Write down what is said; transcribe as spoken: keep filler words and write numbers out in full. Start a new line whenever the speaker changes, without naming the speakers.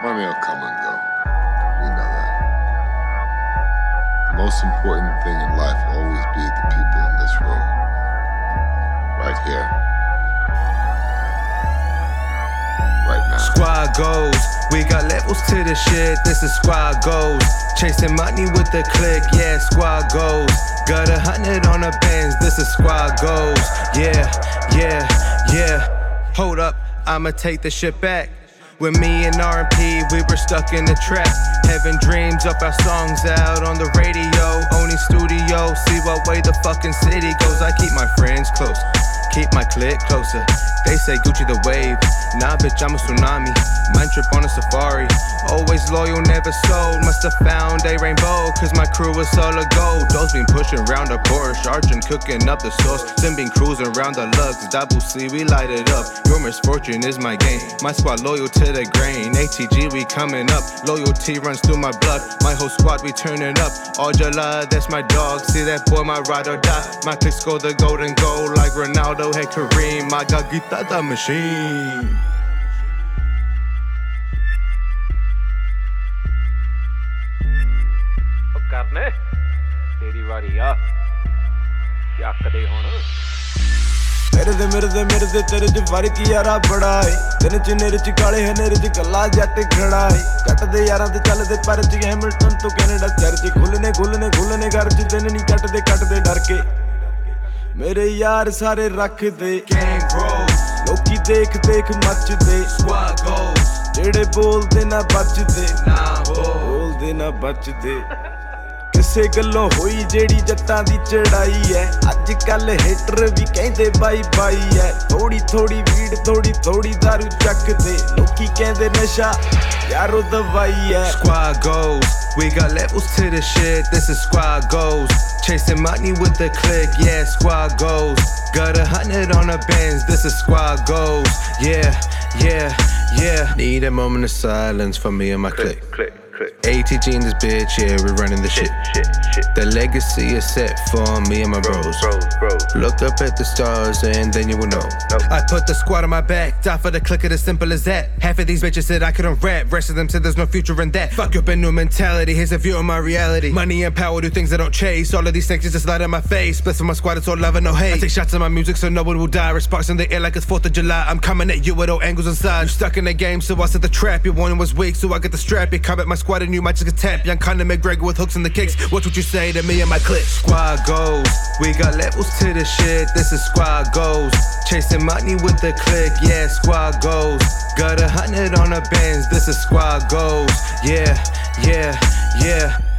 Money will come and go. We know that. The most important thing in life will always be the people in this room. Right here. Right now.
Squad goals. We got levels to the shit. This is squad goals. Chasing money with the click. Yeah, squad goals. Got a hundred on the Benz. This is squad goals. Yeah, yeah, yeah. Hold up, I'ma take the shit back. With me and R and P, we were stuck in the trap. Having dreams of our songs out on the radio. Owning studio, see what way the fucking city goes. I keep my friends close, keep my clique closer. They say Gucci the wave, nah bitch I'm a tsunami. Mind trip on a safari, always loyal, never sold. Must've found a rainbow, cause my crew was solid gold. Those been pushing around a Porsche, Argent cooking up the sauce. Sim been cruising around the lugs, double C, we light it up. Your misfortune is my gain, my squad loyal to the grain. A T G, we coming up, loyalty runs through my blood. My whole squad, we turning up, all Jala, that's my dog. See that boy, my ride or die. My click score the golden goal, like Ronaldo had Kareem. I got Gita the machine.
ਕਰਨੇ ਤੇਰੀ ਵਾਰੀ ਆ ਚੱਕਦੇ ਹੁਣ
ਮੇਰੇ ਦੇ ਮੇਰੇ ਦੇ ਮੇਰੇ ਦੇ ਤੇਰੇ ਚ ਫਰਕ ਯਾਰਾ ਬੜਾ ਏ ਦਿਨ ਚ ਨੇਰੇ ਚ ਕਾਲੇ ਹਨੇਰੇ ਚ ਗੱਲਾਂ ਜੱਟ ਖੜਾ ਏ ਕੱਟਦੇ ਯਾਰਾਂ ਤੇ ਚੱਲਦੇ ਪਰ ਚ ਹੈਮਿਲਟਨ ਤੋਂ ਕੈਨੇਡਾ ਚਰਚ ਖੁੱਲਨੇ ਖੁੱਲਨੇ ਖੁੱਲਨੇ ਘਰ ਚ ਦਿਨ ਨਹੀਂ ਕੱਟਦੇ ਕੱਟਦੇ ਡਰ ਕੇ ਮੇਰੇ ਯਾਰ ਸਾਰੇ ਰੱਖਦੇ
Gang grows,
ਲੋਕੀ ਦੇਖ ਦੇਖ ਮੱਚਦੇ
squad goals.
ਜਿਹੜੇ ਬੋਲਦੇ ਨਾ ਬਚਦੇ
Nah, boy.
ਬੋਲਦੇ ਨਾ ਬਚਦੇ ਕਿਸੇ ਗੱਲੋਂ ਹੋਈ ਜਿਹੜੀ ਜੱਟਾਂ ਦੀ ਚੜਾਈ ਐ ਅੱਜ ਕੱਲ ਹੇਟਰ ਵੀ ਕਹਿੰਦੇ ਬਾਈ ਬਾਈ ਐ ਥੋੜੀ ਥੋੜੀ ਵੀੜ ਥੋੜੀ ਥੋੜੀ ਦਾਰੂ ਚੱਕਦੇ ਲੋਕੀ ਕਹਿੰਦੇ ਨਸ਼ਾ ਯਾਰੋ ਦਵਾਈ ਐ
Squad goals, we got levels to the shit. This is squad goals. Chasing money with the click, yeah, squad goals. Got a hundred on the Benz. This is squad goals. Yeah, yeah, yeah. Need a moment of silence for me and my clique.
click click
A T G in this bitch, yeah, we running the shit.
shit shit
The legacy is set for me and my bros.
bros bros
Look up at the stars and then you will know.
No.
I put the squad on my back, die for the click, it as simple as that. Half of these bitches said I couldn't rap, rest of them said there's no future in that. Fuck up a new mentality, here's a view of my reality. Money and power do things I don't chase. All of these things just light in my face. Bless for my squad, it's all love and no hate. I take shots at my music so no one will die. Sparks in the air like it's fourth of July. I'm coming at you with all angles inside. You stuck in the game, so I set the trap. Your one was weak, so I get the strap. You come at my squad and you might just get tapped. Young Conor McGregor with hooks in the kicks. What would you say to me and my clique? Squad goals, we got levels to the shit. This is squad goals. Chasing money with the click, yeah, squad goals. Got a hundred on the Benz. This is squad goals. Yeah, yeah, yeah.